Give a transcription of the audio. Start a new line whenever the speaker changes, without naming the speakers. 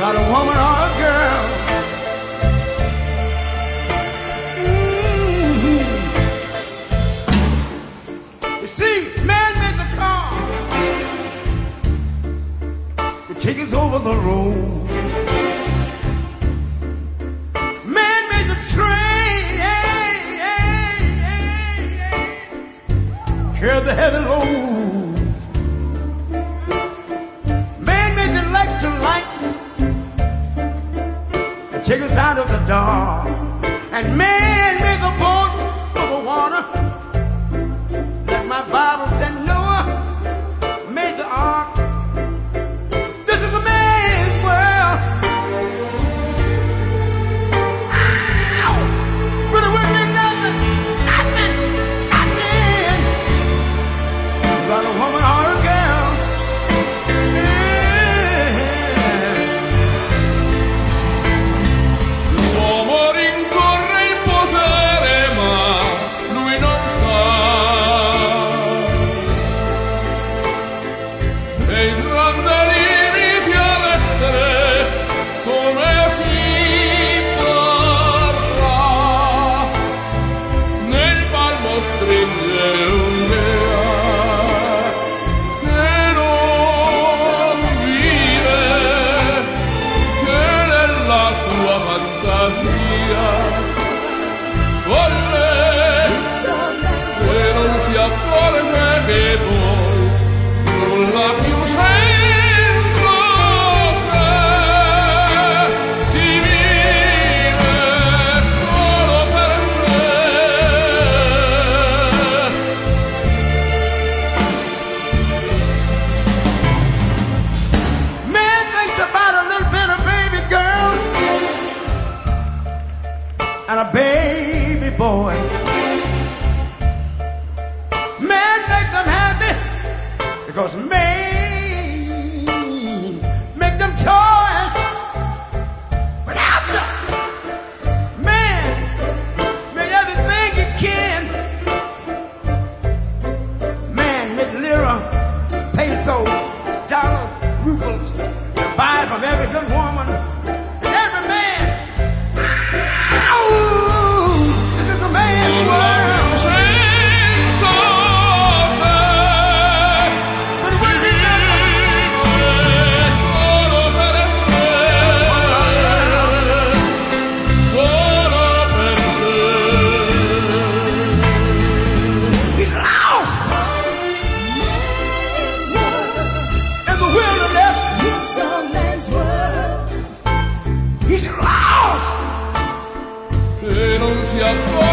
about a woman or a girl. You see, man made the car, it takes us over the road. Man made the train, carry the heavy load. Man made the electric lights, it takes us out of the dark. And man made the boat for the water. My Bible said Noah made the ark. This is a man's world. Ow! But it wouldn't be nothing about a woman or a girl.
L'uomo rincorre il potere, ma lui non sa. E il grande limite ad essere come si parla. Nel palmo stringe un'idea che non vive, che nella sua fantasia folle, se non si accorge che poi nulla più senso c'è, si vive solo per sé.
Man thinks about a little bit of baby girls and a baby boy. Man make them happy because man make them toys. But after man made everything he can, man made lira, pesos, dollars, rubles, to buy from every good woman and every man. Ow! This is a man's world.
Senso c'è,
But it wouldn't be nothing.
solo per sé, solo per sé.
He's lost in the wilderness. He's lost.
Che non si accorge